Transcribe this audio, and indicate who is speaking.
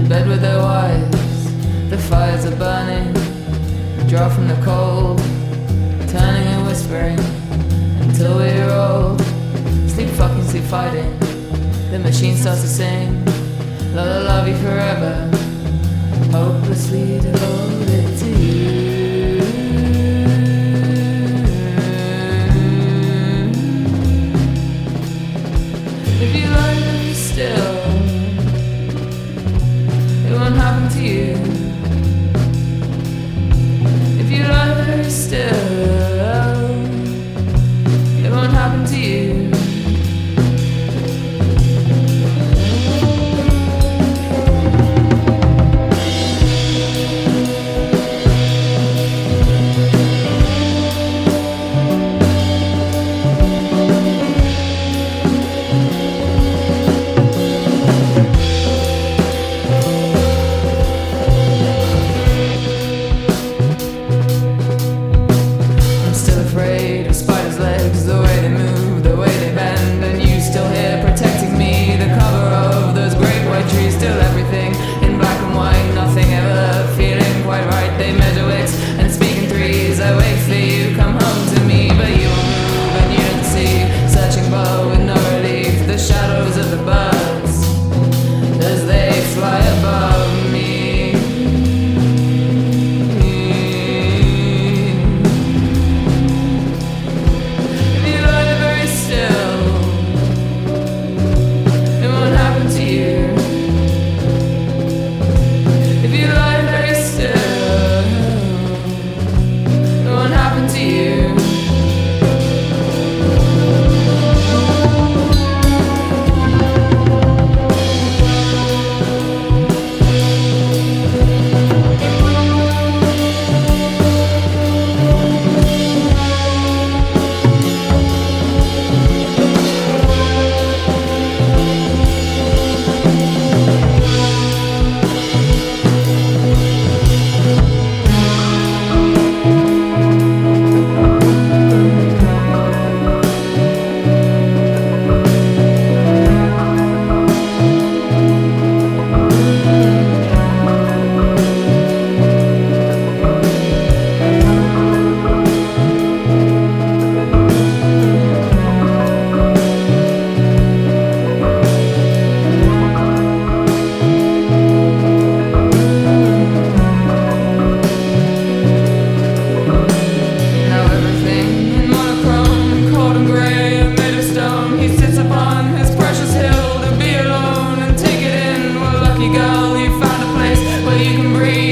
Speaker 1: in bed with their wives. The fires are burning, draw from the cold, turning and whispering until we're old. Sleep fucking, sleep fighting. The machine starts to sing, love, I love you forever, hopelessly devoted to you. If you love me still, it won't happen to you. If you love her still, it won't happen to you. Girl, you found a place where you can breathe.